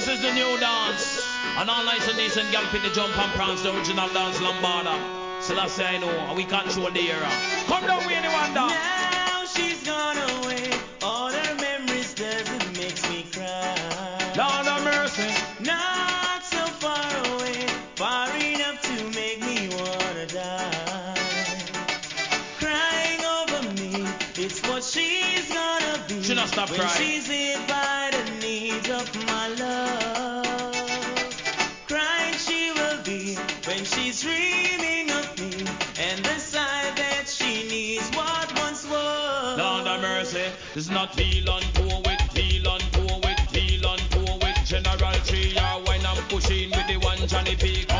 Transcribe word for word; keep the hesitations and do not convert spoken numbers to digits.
This is the new dance. And all nice and decent gal fit the jump and prance, the original dance lambada. So that's say I know, and we control the era. Come down with anyone down. Now she's gone away. All her memories does it makes me cry. Lord have mercy. Not so far away, far enough to make me wanna die. Crying over me, it's what she's gonna be. She not stop when crying. she's hit by the needs of my love. Crying she will be when she's dreaming of me and the side that she needs what once was. Lord have mercy. This is not feel on tour with, feel on tour with, feel on tour with General Tree. Or when I'm pushing with the one Johnny P.